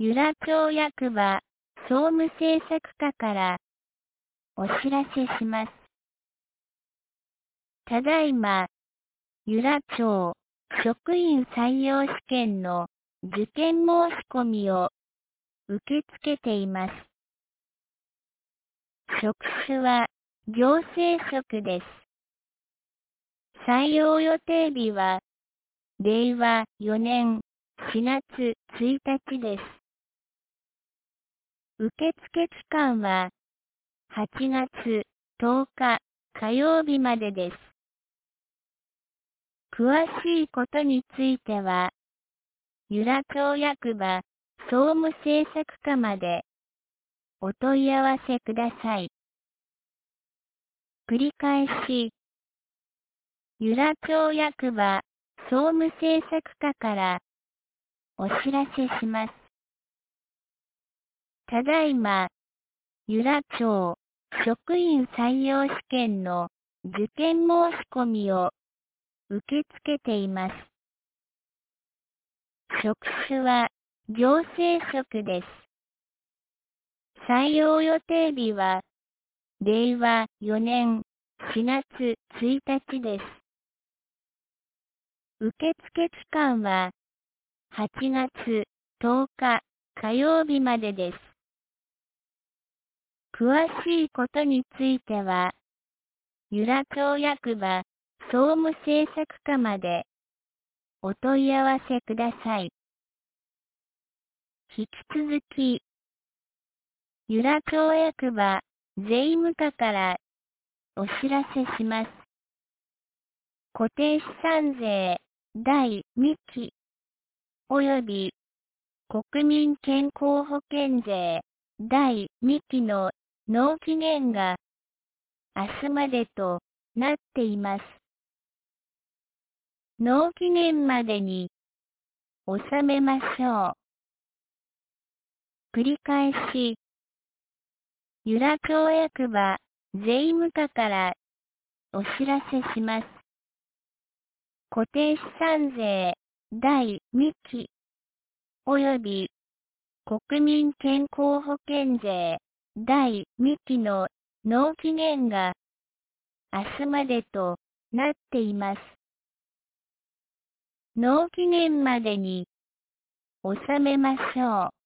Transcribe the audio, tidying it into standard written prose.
由良町役場総務政策課からお知らせします。ただいま、由良町職員採用試験の受験申し込みを受け付けています。職種は行政職です。採用予定日は令和4年4月1日です。受付期間は8月10日火曜日までです。詳しいことについては、由良町役場総務政策課までお問い合わせください。繰り返し、由良町役場総務政策課からお知らせします。ただいま、由良町職員採用試験の受験申し込みを受け付けています。職種は行政職です。採用予定日は令和4年4月1日です。受付期間は8月10日火曜日までです。詳しいことについては、由良町役場総務政策課までお問い合わせください。引き続き、由良町役場税務課からお知らせします。固定資産税第2期及び国民健康保険税第2期の納期限が明日までとなっています。納期限までに納めましょう。繰り返し、由良町役場税務課からお知らせします。固定資産税第2期及び国民健康保険税第2期の納期限が明日までとなっています。納期限までに納めましょう。